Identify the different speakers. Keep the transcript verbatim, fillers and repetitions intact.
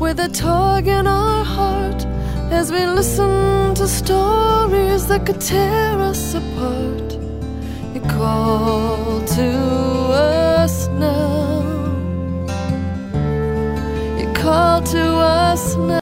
Speaker 1: with a tug in our heart as we listen to stories that could tear us apart. You call to us now, you call to us now.